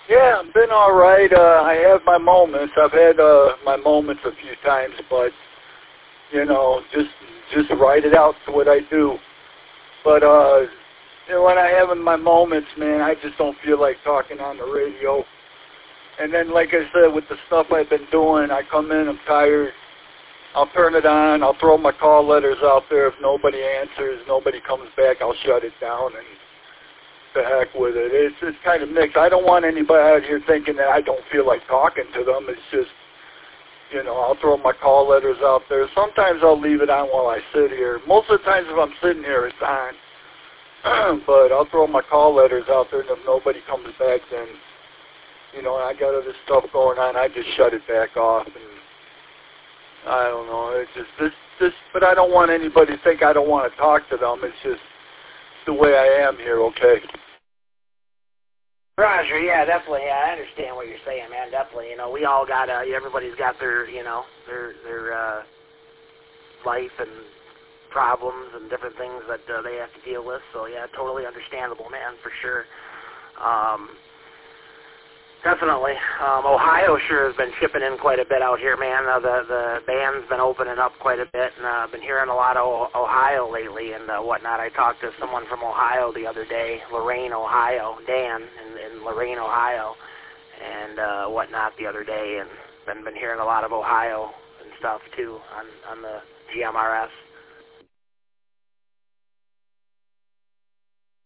Yeah, I've been all right. I have my moments. I've had my moments a few times, but you know, just write it out to what I do. But you know, when I have in my moments, man, I just don't feel like talking on the radio. And then, like I said, with the stuff I've been doing, I come in, I'm tired. I'll turn it on. I'll throw my call letters out there. If nobody answers, nobody comes back, I'll shut it down and the heck with it. It's kind of mixed. I don't want anybody out here thinking that I don't feel like talking to them. It's just, you know, I'll throw my call letters out there. Sometimes I'll leave it on while I sit here. Most of the times if I'm sitting here, it's on. But I'll throw my call letters out there, and if nobody comes back, then, you know, I got other stuff going on. I just shut it back off. And I don't know. It's just, but I don't want anybody to think I don't want to talk to them. It's just the way I am here, okay? Roger, yeah, definitely. Yeah, I understand what you're saying, man. Definitely. You know, we all got, everybody's got their, you know, their life and problems and different things that they have to deal with. So, yeah, totally understandable, man, for sure. Definitely. Ohio sure has been shipping in quite a bit out here, man. The band's been opening up quite a bit, and I've been hearing a lot of Ohio lately and whatnot. I talked to someone from Ohio the other day, Lorain, Ohio, Dan in Lorain, Ohio, and whatnot the other day, and been hearing a lot of Ohio and stuff, too, on the GMRS.